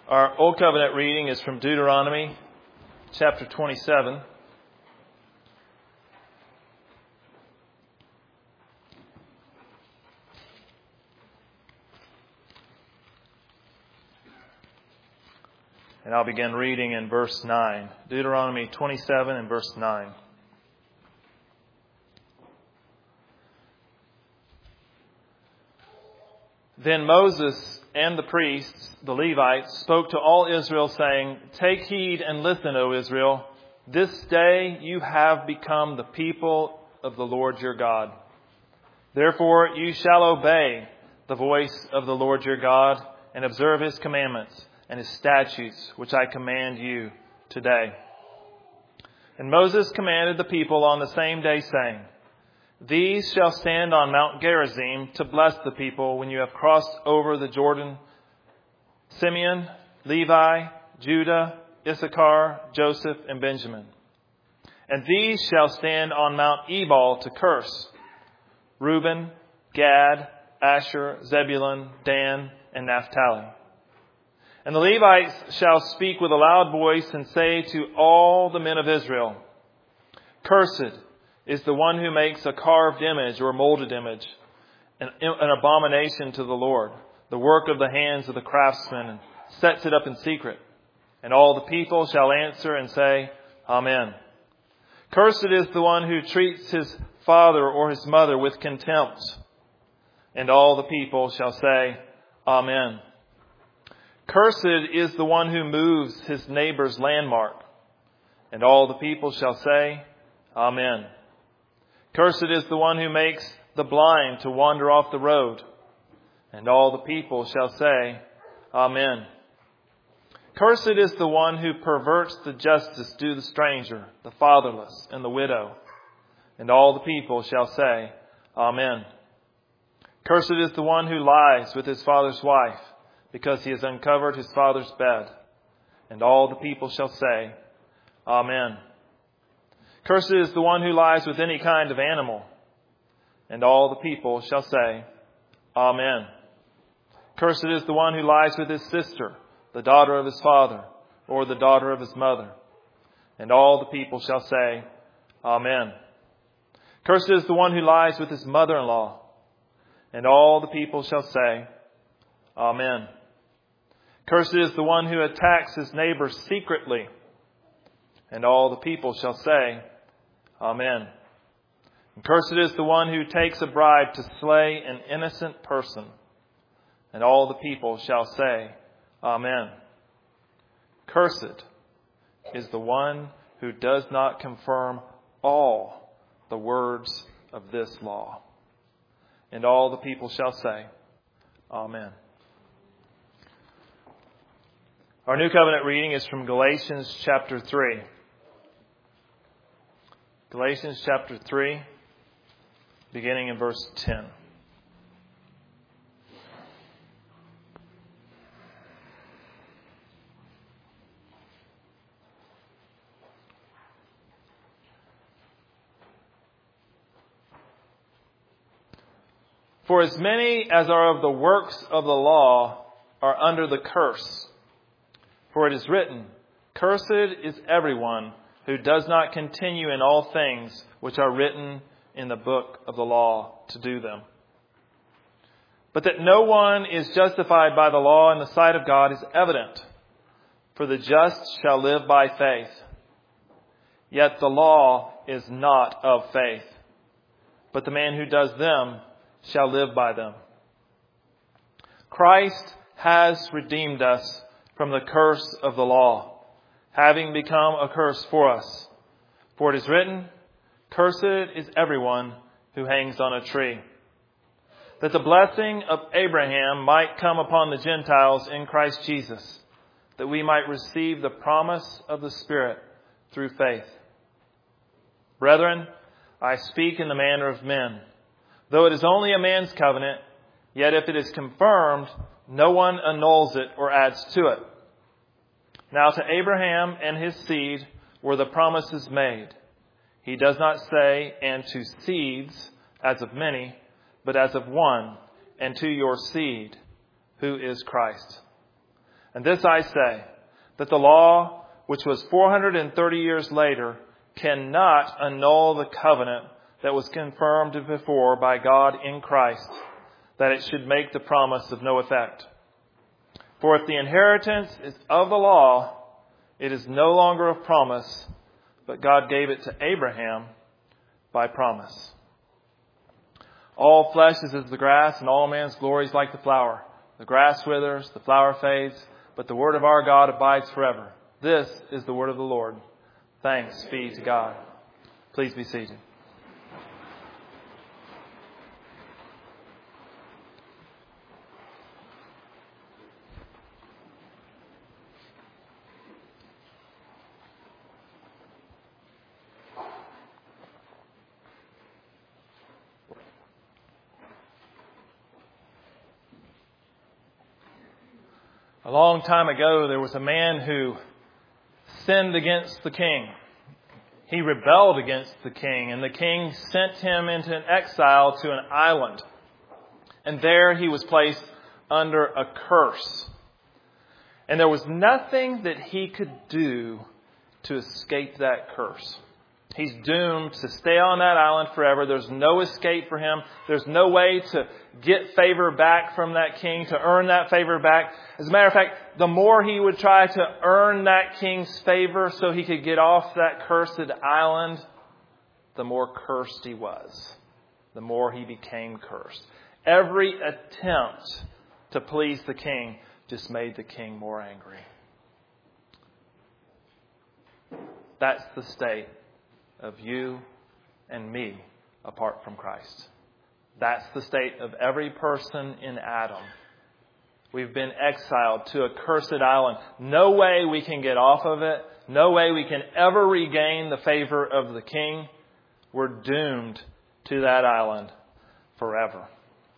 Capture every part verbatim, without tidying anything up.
Our Old Covenant reading is from Deuteronomy chapter twenty-seven. And I'll begin reading in verse nine. Deuteronomy twenty-seven and verse nine. Then Moses and the priests, the Levites, spoke to all Israel, saying, "Take heed and listen, O Israel. This day you have become the people of the Lord your God. Therefore you shall obey the voice of the Lord your God and observe his commandments and his statutes, which I command you today." And Moses commanded the people on the same day, saying, "These shall stand on Mount Gerizim to bless the people when you have crossed over the Jordan: Simeon, Levi, Judah, Issachar, Joseph, and Benjamin. And these shall stand on Mount Ebal to curse: Reuben, Gad, Asher, Zebulun, Dan, and Naphtali. And the Levites shall speak with a loud voice and say to all the men of Israel, Cursed is the one who makes a carved image or molded image, an, an abomination to the Lord, the work of the hands of the craftsman, and sets it up in secret. And all the people shall answer and say, Amen. Cursed is the one who treats his father or his mother with contempt. And all the people shall say, Amen. Cursed is the one who moves his neighbor's landmark. And all the people shall say, Amen. Cursed is the one who makes the blind to wander off the road. And all the people shall say, Amen. Cursed is the one who perverts the justice due the stranger, the fatherless, and the widow. And all the people shall say, Amen. Cursed is the one who lies with his father's wife, because he has uncovered his father's bed. And all the people shall say, Amen. Cursed is the one who lies with any kind of animal. And all the people shall say, Amen. Cursed is the one who lies with his sister, the daughter of his father, or the daughter of his mother. And all the people shall say, Amen. Cursed is the one who lies with his mother-in-law. And all the people shall say, Amen. Cursed is the one who attacks his neighbor secretly. And all the people shall say, Amen. And cursed is the one who takes a bribe to slay an innocent person. And all the people shall say, Amen. Cursed is the one who does not confirm all the words of this law. And all the people shall say, Amen. Our New Covenant reading is from Galatians chapter three. Galatians chapter three, beginning in verse ten. For as many as are of the works of the law are under the curse. For it is written, Cursed is everyone who does not continue in all things which are written in the book of the law to do them. But that no one is justified by the law in the sight of God is evident, for the just shall live by faith. Yet the law is not of faith, but the man who does them shall live by them. Christ has redeemed us from the curse of the law, having become a curse for us. For it is written, Cursed is everyone who hangs on a tree, that the blessing of Abraham might come upon the Gentiles in Christ Jesus, that we might receive the promise of the Spirit through faith. Brethren, I speak in the manner of men. Though it is only a man's covenant, yet if it is confirmed, no one annuls it or adds to it. Now to Abraham and his seed were the promises made. He does not say, and to seeds, as of many, but as of one, and to your seed, who is Christ. And this I say, that the law, which was four hundred thirty years later, cannot annul the covenant that was confirmed before by God in Christ, that it should make the promise of no effect. For if the inheritance is of the law, it is no longer of promise, but God gave it to Abraham by promise. All flesh is as the grass, and all man's glory is like the flower. The grass withers, the flower fades, but the word of our God abides forever. This is the word of the Lord. Thanks be to God. Please be seated. A long time ago, there was a man who sinned against the king. He rebelled against the king, and the king sent him into an exile to an island. And there he was placed under a curse. And there was nothing that he could do to escape that curse. He's doomed to stay on that island forever. There's no escape for him. There's no way to get favor back from that king, to earn that favor back. As a matter of fact, the more he would try to earn that king's favor so he could get off that cursed island, the more cursed he was. The more he became cursed. Every attempt to please the king just made the king more angry. That's the state of you and me apart from Christ. That's the state of every person in Adam. We've been exiled to a cursed island. No way we can get off of it. No way we can ever regain the favor of the king. We're doomed to that island forever.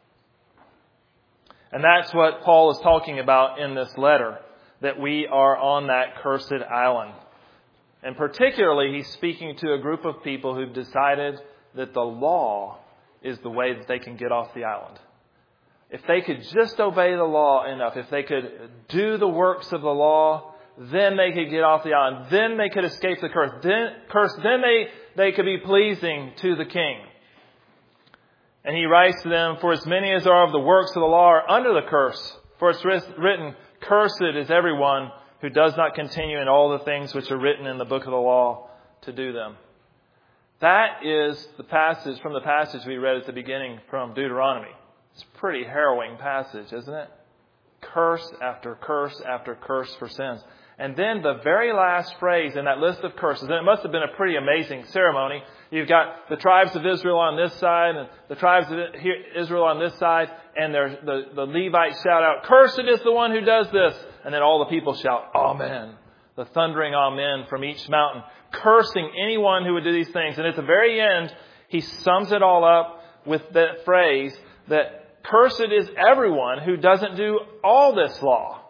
And that's what Paul is talking about in this letter, that we are on that cursed island. And particularly, he's speaking to a group of people who've decided that the law is the way that they can get off the island. If they could just obey the law enough, if they could do the works of the law, then they could get off the island. Then they could escape the curse. Then, curse, then they, they could be pleasing to the king. And he writes to them, for as many as are of the works of the law are under the curse. For it's written, cursed is everyone who does not continue in all the things which are written in the book of the law to do them. That is the passage from the passage we read at the beginning from Deuteronomy. It's a pretty harrowing passage, isn't it? Curse after curse after curse for sins. And then the very last phrase in that list of curses, and it must have been a pretty amazing ceremony. You've got the tribes of Israel on this side and the tribes of Israel on this side, and the, the Levites shout out, cursed is the one who does this. And then all the people shout, Amen. The thundering Amen from each mountain, cursing anyone who would do these things. And at the very end, he sums it all up with that phrase that cursed is everyone who doesn't do all this law.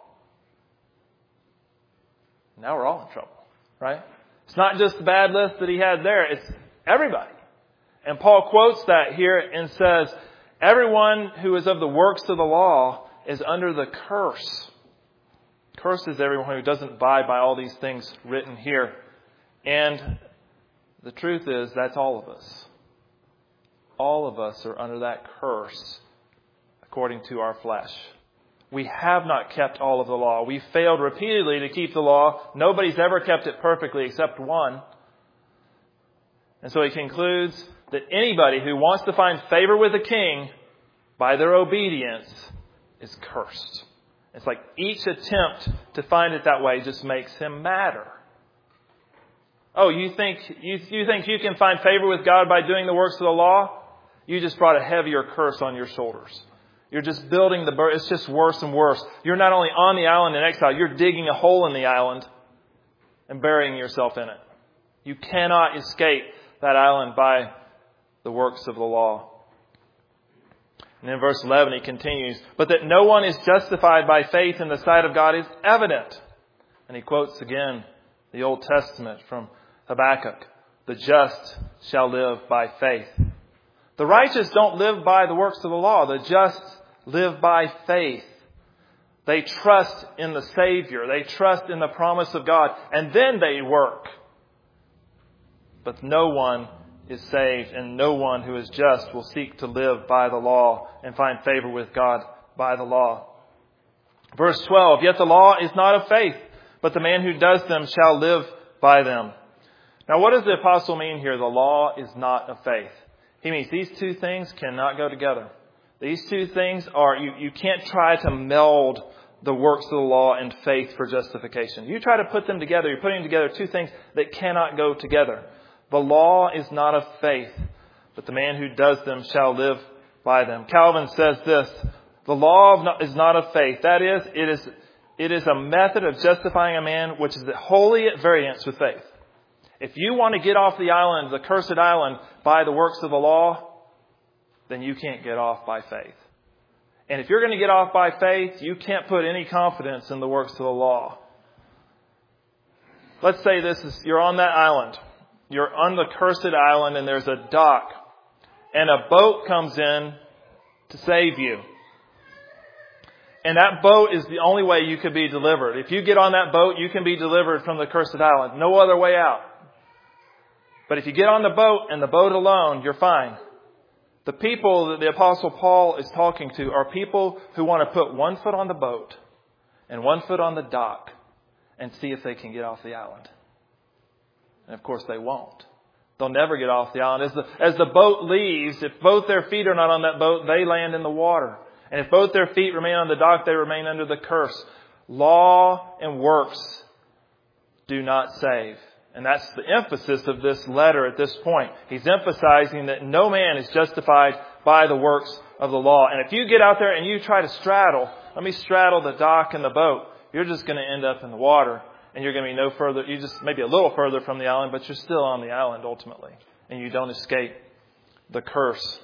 Now we're all in trouble, right? It's not just the bad list that he had there. It's everybody. And Paul quotes that here and says, everyone who is of the works of the law is under the curse. Cursed is everyone who doesn't abide by all these things written here. And the truth is, that's all of us. All of us are under that curse according to our flesh. We have not kept all of the law. We failed repeatedly to keep the law. Nobody's ever kept it perfectly except one. And so he concludes that anybody who wants to find favor with the king by their obedience is cursed. It's like each attempt to find it that way just makes him madder. Oh, you think you, you think you can find favor with God by doing the works of the law? You just brought a heavier curse on your shoulders. You're just building the burden. It's just worse and worse. You're not only on the island in exile, you're digging a hole in the island and burying yourself in it. You cannot escape that island by the works of the law. And in verse eleven, he continues, but that no one is justified by faith in the sight of God is evident. And he quotes again the Old Testament from Habakkuk. The just shall live by faith. The righteous don't live by the works of the law. The just live by faith. They trust in the Savior. They trust in the promise of God. And then they work. But no one is saved, and no one who is just will seek to live by the law and find favor with God by the law. Verse twelve, yet the law is not of faith, but the man who does them shall live by them. Now what does the apostle mean here? The law is not of faith. He means these two things cannot go together. These two things are, you, you can't try to meld the works of the law and faith for justification. You try to put them together, you're putting together two things that cannot go together. The law is not of faith, but the man who does them shall live by them. Calvin says this, the law is not of faith. That is, it is, it is a method of justifying a man which is wholly at variance with faith. If you want to get off the island, the cursed island, by the works of the law, then you can't get off by faith. And if you're going to get off by faith, you can't put any confidence in the works of the law. Let's say this is, you're on that island. You're on the cursed island and there's a dock. And a boat comes in to save you. And that boat is the only way you could be delivered. If you get on that boat, you can be delivered from the cursed island. No other way out. But if you get on the boat and the boat alone, you're fine. The people that the Apostle Paul is talking to are people who want to put one foot on the boat and one foot on the dock and see if they can get off the island. And of course they won't. They'll never get off the island. As the, as the boat leaves, if both their feet are not on that boat, they land in the water. And if both their feet remain on the dock, they remain under the curse. Law and works do not save. And that's the emphasis of this letter at this point. He's emphasizing that no man is justified by the works of the law. And if you get out there and you try to straddle, let me straddle the dock and the boat, you're just going to end up in the water. And you're going to be no further, you just maybe a little further from the island, but you're still on the island ultimately. And you don't escape the curse.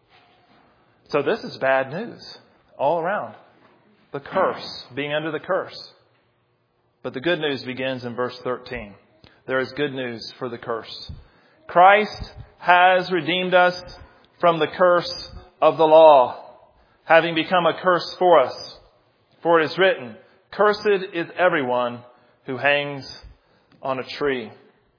So this is bad news all around. The curse, being under the curse. But the good news begins in verse thirteen. There is good news for the curse. Christ has redeemed us from the curse of the law, having become a curse for us. For it is written, cursed is everyone who hangs on a tree.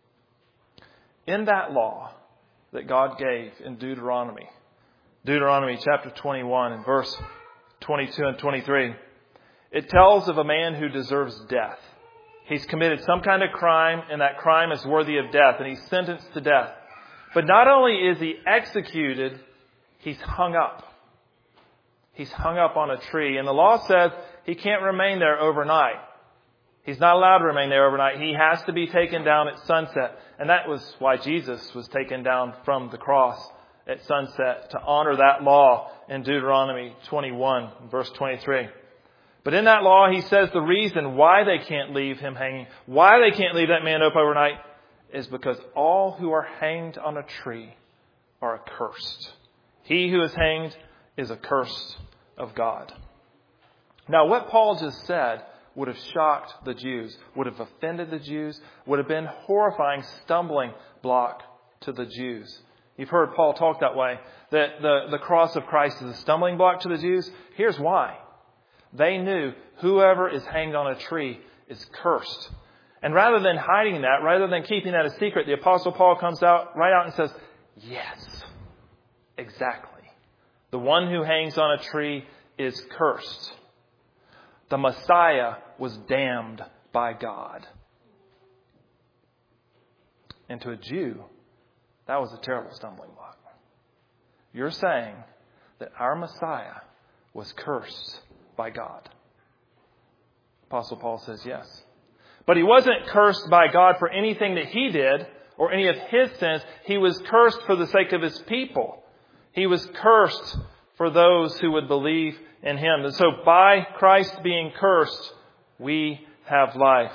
In that law that God gave in Deuteronomy, Deuteronomy chapter twenty-one and verse twenty-two and twenty-three, it tells of a man who deserves death. He's committed some kind of crime, and that crime is worthy of death, and he's sentenced to death. But not only is he executed, he's hung up. He's hung up on a tree. And the law says he can't remain there overnight. He's not allowed to remain there overnight. He has to be taken down at sunset. And that was why Jesus was taken down from the cross at sunset, to honor that law in Deuteronomy twenty-one, verse twenty-three. But in that law, he says the reason why they can't leave him hanging, why they can't leave that man up overnight, is because all who are hanged on a tree are accursed. He who is hanged is accursed of God. Now, what Paul just said would have shocked the Jews, would have offended the Jews, would have been a horrifying stumbling block to the Jews. You've heard Paul talk that way, that the, the cross of Christ is a stumbling block to the Jews. Here's why. They knew whoever is hanged on a tree is cursed. And rather than hiding that, rather than keeping that a secret, the Apostle Paul comes out right out and says, yes, exactly. The one who hangs on a tree is cursed. The Messiah was damned by God. And to a Jew, that was a terrible stumbling block. You're saying that our Messiah was cursed by God. Apostle Paul says yes. But he wasn't cursed by God for anything that he did or any of his sins. He was cursed for the sake of his people. He was cursed for those who would believe in him. And so by Christ being cursed, we have life.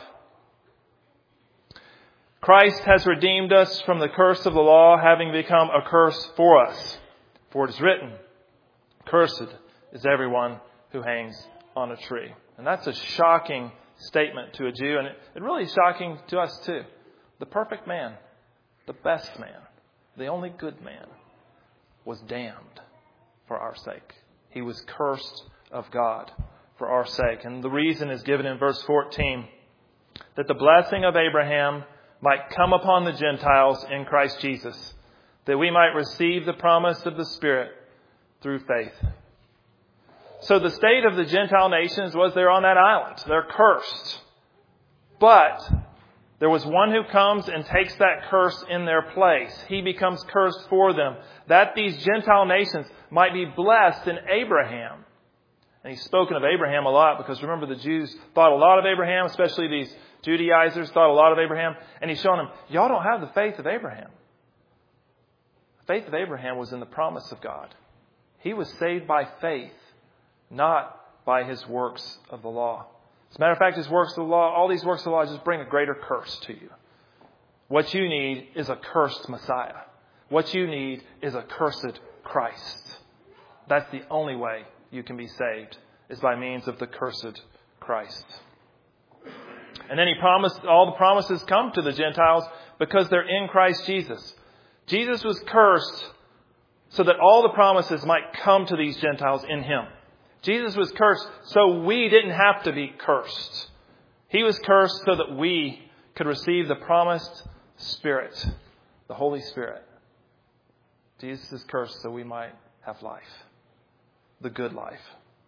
Christ has redeemed us from the curse of the law, having become a curse for us. For it is written, cursed is everyone who hangs on a tree. And that's a shocking statement to a Jew, and it, it really is shocking to us too. The perfect man, the best man, the only good man, was damned for our sake. He was cursed of God for our sake. And the reason is given in verse fourteen, that the blessing of Abraham might come upon the Gentiles in Christ Jesus, that we might receive the promise of the Spirit through faith. So the state of the Gentile nations was they're on that island. They're cursed. But there was one who comes and takes that curse in their place. He becomes cursed for them, that these Gentile nations might be blessed in Abraham. And he's spoken of Abraham a lot because remember the Jews thought a lot of Abraham, especially these Judaizers thought a lot of Abraham. And he's showing them, y'all don't have the faith of Abraham. The faith of Abraham was in the promise of God. He was saved by faith, not by his works of the law. As a matter of fact, his works of the law, all these works of the law just bring a greater curse to you. What you need is a cursed Messiah. What you need is a cursed Christ. That's the only way you can be saved, is by means of the cursed Christ. And then he promised, all the promises come to the Gentiles because they're in Christ Jesus. Jesus was cursed so that all the promises might come to these Gentiles in him. Jesus was cursed so we didn't have to be cursed. He was cursed so that we could receive the promised Spirit, the Holy Spirit. Jesus is cursed so we might have life, the good life.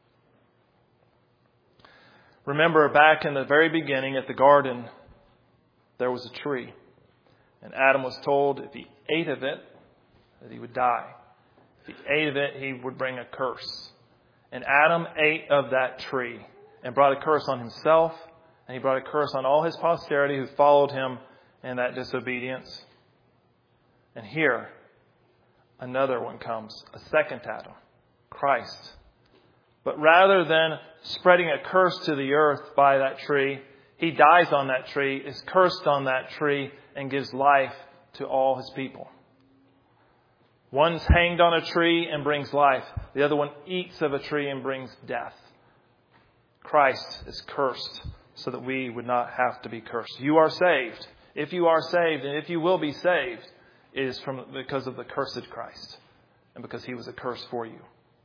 Remember back in the very beginning at the garden, there was a tree. And Adam was told if he ate of it, that he would die. If he ate of it, he would bring a curse. And Adam ate of that tree and brought a curse on himself, and he brought a curse on all his posterity who followed him in that disobedience. And here, another one comes, a second Adam, Christ. But rather than spreading a curse to the earth by that tree, he dies on that tree, is cursed on that tree, and gives life to all his people. One's hanged on a tree and brings life. The other one eats of a tree and brings death. Christ is cursed so that we would not have to be cursed. You are saved. If you are saved and if you will be saved, it is from because of the cursed Christ and because he was a curse for you.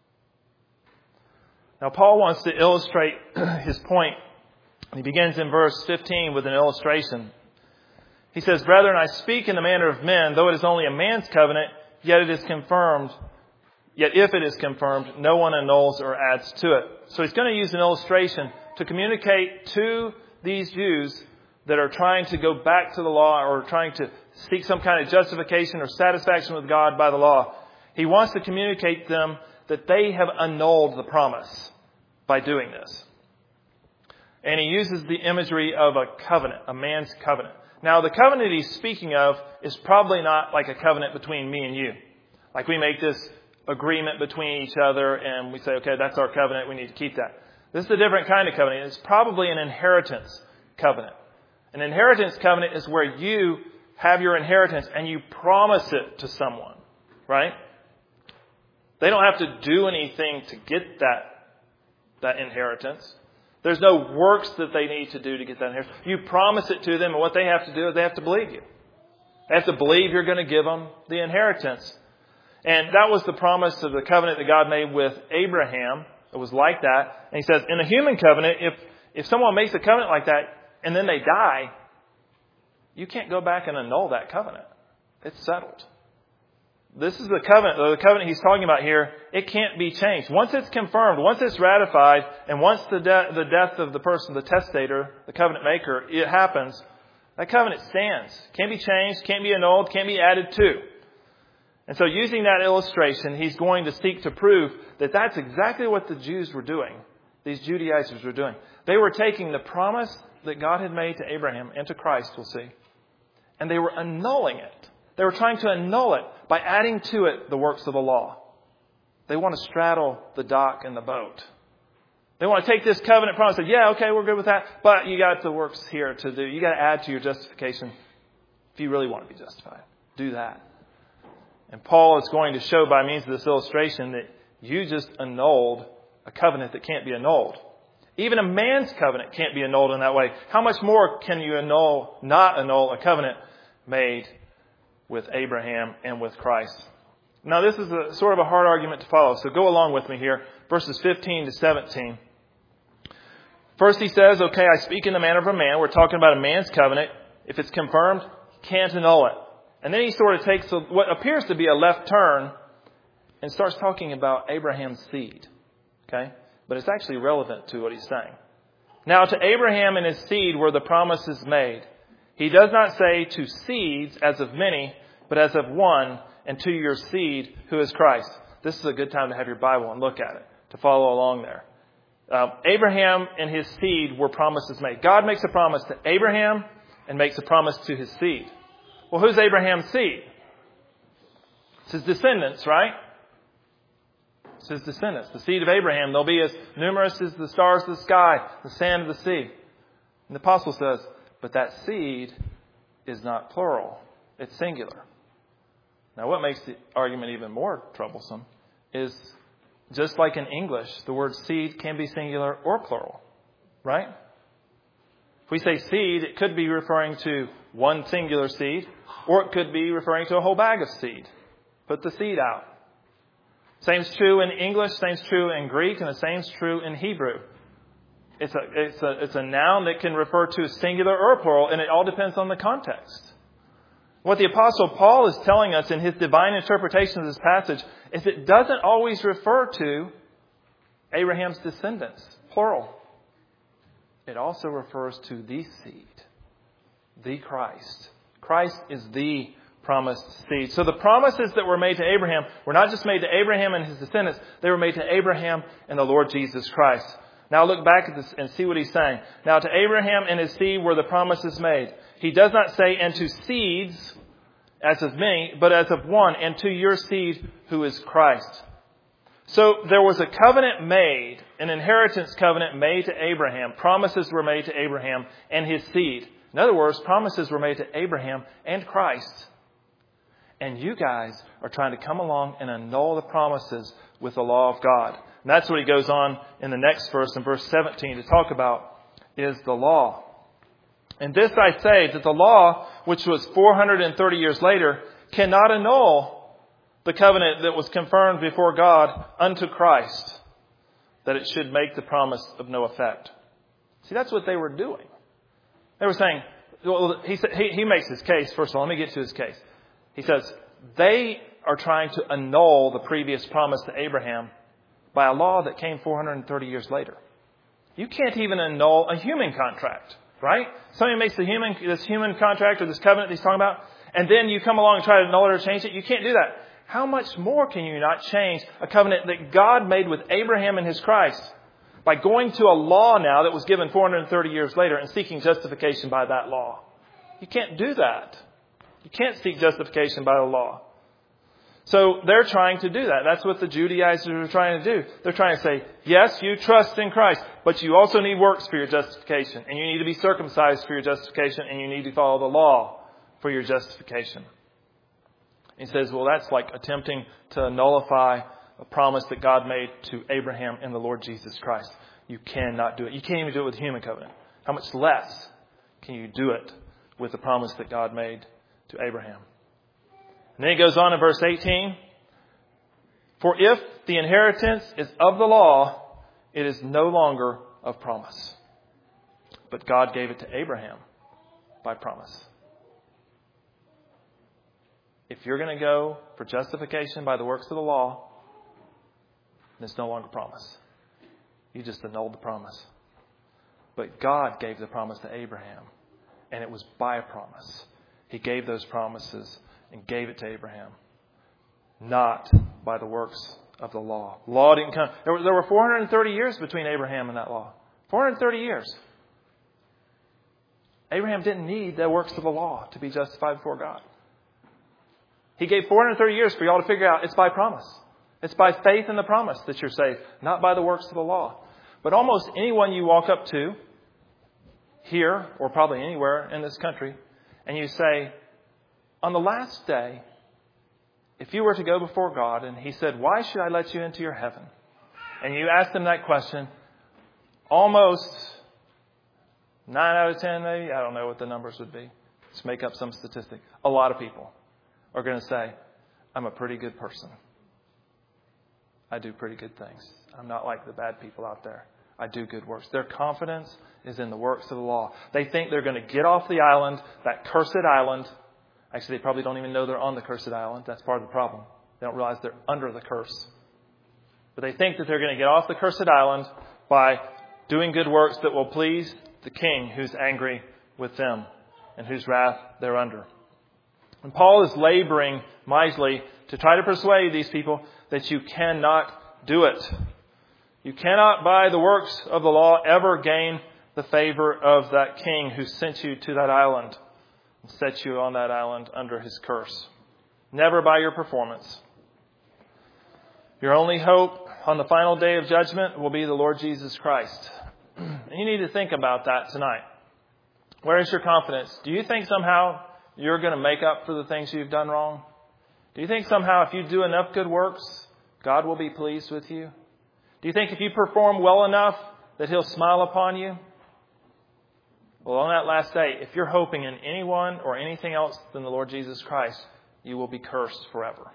Now Paul wants to illustrate his point. He begins in verse fifteen with an illustration. He says, "Brethren, I speak in the manner of men, though it is only a man's covenant, yet it is confirmed. Yet if it is confirmed, no one annuls or adds to it." So he's going to use an illustration to communicate to these Jews that are trying to go back to the law or trying to seek some kind of justification or satisfaction with God by the law. He wants to communicate to them that they have annulled the promise by doing this. And he uses the imagery of a covenant, a man's covenant. Now, the covenant he's speaking of is probably not like a covenant between me and you. Like we make this agreement between each other and we say, okay, that's our covenant. We need to keep that. This is a different kind of covenant. It's probably an inheritance covenant. An inheritance covenant is where you have your inheritance and you promise it to someone, right? They don't have to do anything to get that, that inheritance. There's no works that they need to do to get that inheritance. You promise it to them, and what they have to do is they have to believe you. They have to believe you're going to give them the inheritance. And that was the promise of the covenant that God made with Abraham. It was like that. And he says, in a human covenant, if, if someone makes a covenant like that and then they die, you can't go back and annul that covenant. It's settled. This is the covenant, the covenant he's talking about here. It can't be changed. Once it's confirmed, once it's ratified, and once the, de- the death of the person, the testator, the covenant maker, it happens, that covenant stands. Can't be changed, can't be annulled, can't be added to. And so using that illustration, he's going to seek to prove that that's exactly what the Jews were doing. These Judaizers were doing. They were taking the promise that God had made to Abraham and to Christ, we'll see, and they were annulling it. They were trying to annul it by adding to it the works of the law. They want to straddle the dock and the boat. They want to take this covenant promise and say, yeah, okay, we're good with that, but you got the works here to do. You got to add to your justification if you really want to be justified. Do that. And Paul is going to show by means of this illustration that you just annulled a covenant that can't be annulled. Even a man's covenant can't be annulled in that way. How much more can you annul, not annul a covenant made with Abraham and with Christ? Now, this is a sort of a hard argument to follow, so go along with me here. Verses fifteen to seventeen. First he says, okay, I speak in the manner of a man. We're talking about a man's covenant. If it's confirmed, can't annul it. And then he sort of takes a, what appears to be a left turn and starts talking about Abraham's seed. Okay? But it's actually relevant to what he's saying. Now to Abraham and his seed were the promises made. He does not say to seeds as of many, but as of one, and to your seed who is Christ. This is a good time to have your Bible and look at it, to follow along there. Uh, Abraham and his seed were promises made. God makes a promise to Abraham and makes a promise to his seed. Well, who's Abraham's seed? It's his descendants, right? It's his descendants. The seed of Abraham, they'll be as numerous as the stars of the sky, the sand of the sea. And the apostle says, but that seed is not plural. It's singular. Now, what makes the argument even more troublesome is, just like in English, the word seed can be singular or plural, right? If we say seed, it could be referring to one singular seed, or it could be referring to a whole bag of seed. Put the seed out. Same's true in English, same's true in Greek, and the same's true in Hebrew. It's a, it's a, it's a noun that can refer to a singular or a plural, and it all depends on the context. What the Apostle Paul is telling us in his divine interpretation of this passage is it doesn't always refer to Abraham's descendants, plural. It also refers to the seed, the Christ. Christ is the promised seed. So the promises that were made to Abraham were not just made to Abraham and his descendants, they were made to Abraham and the Lord Jesus Christ. Now look back at this and see what he's saying. Now to Abraham and his seed were the promises made. He does not say, and to seeds as of many, but as of one, and to your seed who is Christ. So there was a covenant made, an inheritance covenant made to Abraham. Promises were made to Abraham and his seed. In other words, promises were made to Abraham and Christ. And you guys are trying to come along and annul the promises with the law of God. And that's what he goes on in the next verse, in verse seventeen, to talk about, is the law. And this I say, that the law, which was four hundred thirty years later, cannot annul the covenant that was confirmed before God unto Christ, that it should make the promise of no effect. See, that's what they were doing. They were saying, well, he, he, he makes his case. First of all, let me get to his case. He says, they are trying to annul the previous promise to Abraham by a law that came four hundred thirty years later. You can't even annul a human contract, right? Somebody makes the human, this human contract or this covenant that he's talking about, and then you come along and try to annul it or change it. You can't do that. How much more can you not change a covenant that God made with Abraham and his Christ by going to a law now that was given four hundred thirty years later and seeking justification by that law? You can't do that. You can't seek justification by the law. So they're trying to do that. That's what the Judaizers are trying to do. They're trying to say, yes, you trust in Christ, but you also need works for your justification. And you need to be circumcised for your justification. And you need to follow the law for your justification. He says, well, that's like attempting to nullify a promise that God made to Abraham and the Lord Jesus Christ. You cannot do it. You can't even do it with a human covenant. How much less can you do it with the promise that God made to Abraham? And then he goes on in verse eighteen. For if the inheritance is of the law, it is no longer of promise. But God gave it to Abraham by promise. If you're going to go for justification by the works of the law, then it's no longer promise. You just annulled the promise. But God gave the promise to Abraham, and it was by a promise. He gave those promises and gave it to Abraham, not by the works of the law. Law didn't come. There were, there were four hundred thirty years between Abraham and that law. four hundred thirty years. Abraham didn't need the works of the law to be justified before God. He gave four hundred thirty years for y'all to figure out it's by promise. It's by faith in the promise that you're saved, not by the works of the law. But almost anyone you walk up to here, or probably anywhere in this country, and you say, on the last day, if you were to go before God and he said, why should I let you into your heaven? And you ask them that question, almost nine out of ten maybe, I don't know what the numbers would be. Let's make up some statistic. A lot of people are going to say, I'm a pretty good person. I do pretty good things. I'm not like the bad people out there. I do good works. Their confidence is in the works of the law. They think they're going to get off the island, that cursed island. Actually, they probably don't even know they're on the cursed island. That's part of the problem. They don't realize they're under the curse. But they think that they're going to get off the cursed island by doing good works that will please the king who's angry with them and whose wrath they're under. And Paul is laboring mightily to try to persuade these people that you cannot do it. You cannot, by the works of the law, ever gain the favor of that king who sent you to that island and set you on that island under his curse. Never by your performance. Your only hope on the final day of judgment will be the Lord Jesus Christ. And you need to think about that tonight. Where is your confidence? Do you think somehow you're going to make up for the things you've done wrong? Do you think somehow if you do enough good works, God will be pleased with you? Do you think if you perform well enough that he'll smile upon you? Well, on that last day, if you're hoping in anyone or anything else than the Lord Jesus Christ, you will be cursed forever.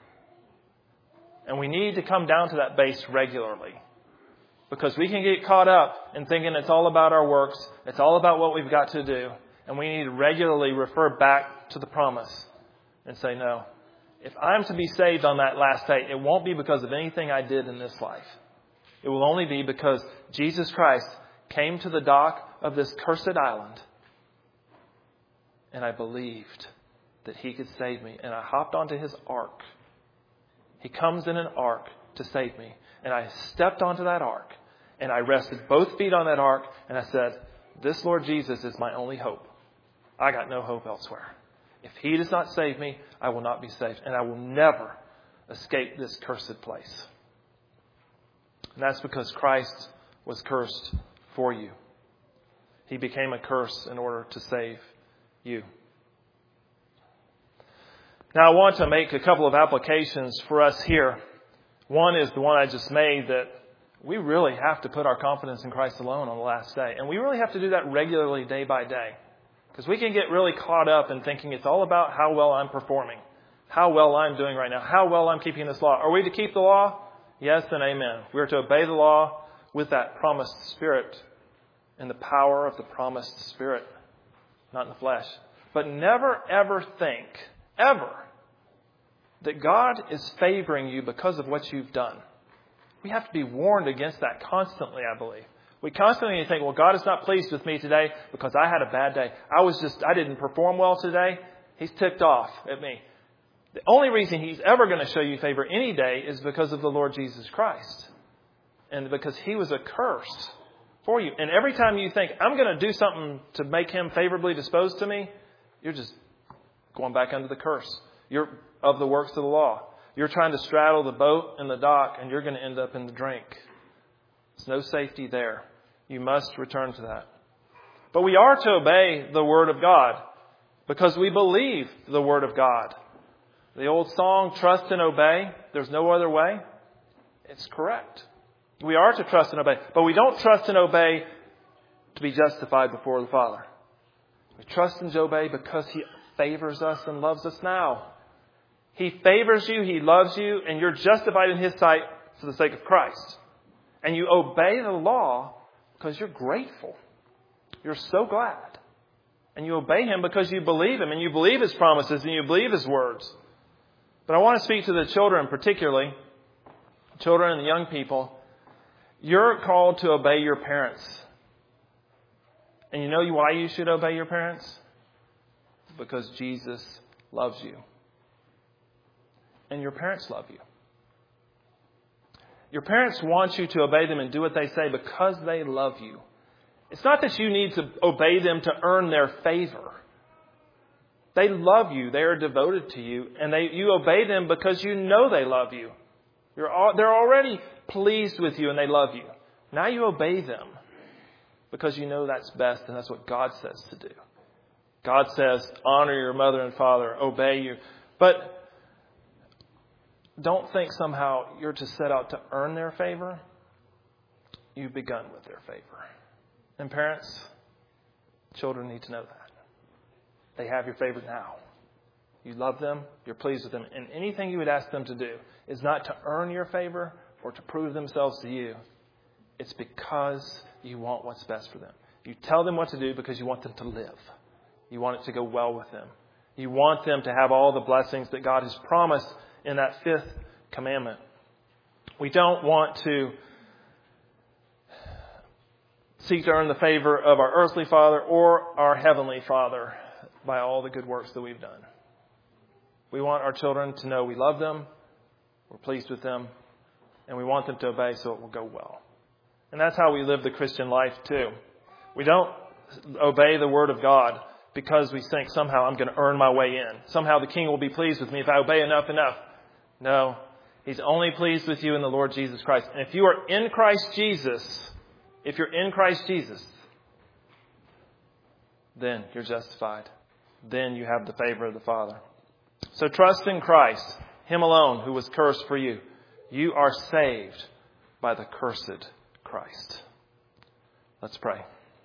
And we need to come down to that base regularly. Because we can get caught up in thinking it's all about our works. It's all about what we've got to do. And we need to regularly refer back to the promise and say, no, if I'm to be saved on that last day, it won't be because of anything I did in this life. It will only be because Jesus Christ came to the dock of this cursed island and I believed that he could save me. And I hopped onto his ark. He comes in an ark to save me. And I stepped onto that ark and I rested both feet on that ark and I said, this Lord Jesus is my only hope. I got no hope elsewhere. If he does not save me, I will not be saved. And I will never escape this cursed place. And that's because Christ was cursed for you. He became a curse in order to save you. Now I want to make a couple of applications for us here. One is the one I just made, that we really have to put our confidence in Christ alone on the last day. And we really have to do that regularly, day by day. Because we can get really caught up in thinking it's all about how well I'm performing, how well I'm doing right now, how well I'm keeping this law. Are we to keep the law? Yes and amen. We are to obey the law with that promised Spirit and the power of the promised Spirit, not in the flesh. But never, ever think, ever, that God is favoring you because of what you've done. We have to be warned against that constantly, I believe. We constantly think, well, God is not pleased with me today because I had a bad day. I was just, I didn't perform well today. He's ticked off at me. The only reason he's ever going to show you favor any day is because of the Lord Jesus Christ. And because he was a curse for you. And every time you think, I'm going to do something to make him favorably disposed to me, you're just going back under the curse. You're of the works of the law. You're trying to straddle the boat and the dock, and you're going to end up in the drink. There's no safety there. You must return to that. But we are to obey the Word of God because we believe the Word of God. The old song, trust and obey, there's no other way. It's correct. We are to trust and obey. But we don't trust and obey to be justified before the Father. We trust and obey because he favors us and loves us now. He favors you, he loves you, and you're justified in his sight for the sake of Christ. And you obey the law because you're grateful. You're so glad. And you obey him because you believe him and you believe his promises and you believe his words. But I want to speak to the children particularly, children and the young people. You're called to obey your parents. And you know why you should obey your parents? Because Jesus loves you. And your parents love you. Your parents want you to obey them and do what they say because they love you. It's not that you need to obey them to earn their favor. They love you. They are devoted to you. And they, you obey them because you know they love you. You're all, they're already pleased with you and they love you. Now you obey them because you know that's best and that's what God says to do. God says, honor your mother and father, obey you. But don't think somehow you're to set out to earn their favor. You've begun with their favor. And parents, children need to know that. They have your favor now. You love them. You're pleased with them. And anything you would ask them to do is not to earn your favor or to prove themselves to you. it's because you want what's best for them. You tell them what to do because you want them to live. You want it to go well with them. You want them to have all the blessings that God has promised in that fifth commandment. We don't want to seek to earn the favor of our earthly father or our heavenly Father by all the good works that we've done. We want our children to know we love them, we're pleased with them, and we want them to obey so it will go well. And that's how we live the Christian life too. We don't obey the Word of God because we think somehow I'm going to earn my way in. Somehow the King will be pleased with me if I obey enough enough. No, He's only pleased with you in the Lord Jesus Christ. And if you are in Christ Jesus, if you're in Christ Jesus, then you're justified. Then you have the favor of the Father. So trust in Christ, Him alone who was cursed for you. You are saved by the cursed Christ. Let's pray.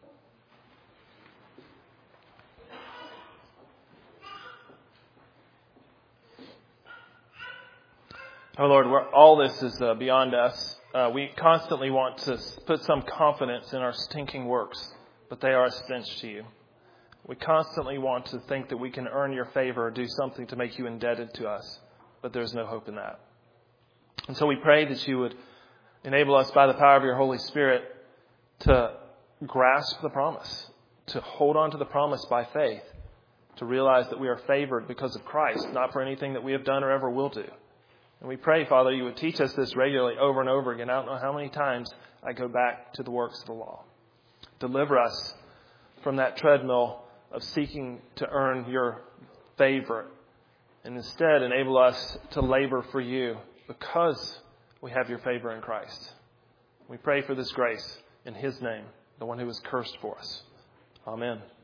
Oh Lord, we're, all this is uh, beyond us. Uh, we constantly want to put some confidence in our stinking works, but they are a stench to you. We constantly want to think that we can earn your favor or do something to make you indebted to us, but there's no hope in that. And so we pray that you would enable us by the power of your Holy Spirit to grasp the promise, to hold on to the promise by faith, to realize that we are favored because of Christ, not for anything that we have done or ever will do. And we pray, Father, you would teach us this regularly over and over again. I don't know how many times I go back to the works of the law. Deliver us from that treadmill of seeking to earn your favor, and instead enable us to labor for you because we have your favor in Christ. We pray for this grace in His name, the one who was cursed for us. Amen.